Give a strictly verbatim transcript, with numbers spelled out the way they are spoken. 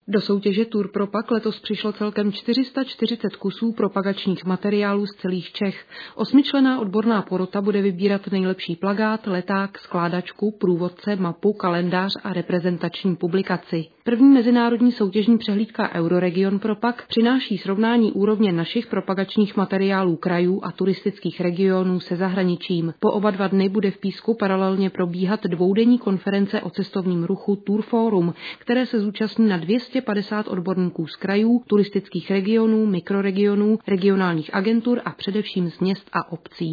Do soutěže Tour Propak letos přišlo celkem čtyři sta čtyřicet kusů propagačních materiálů z celých Čech. Osmičlenná odborná porota bude vybírat nejlepší plakát, leták, skládačku, průvodce, mapu, kalendář a reprezentační publikaci. První mezinárodní soutěžní přehlídka Euroregion Propak přináší srovnání úrovně našich propagačních materiálů krajů a turistických regionů se zahraničím. Po oba dva dny bude v Písku paralelně probíhat dvoudenní konference o cestovním ruchu Tour Forum, které se zúčastní na dvě stě padesát odborníků z krajů, turistických regionů, mikroregionů, regionálních agentur a především z měst a obcí.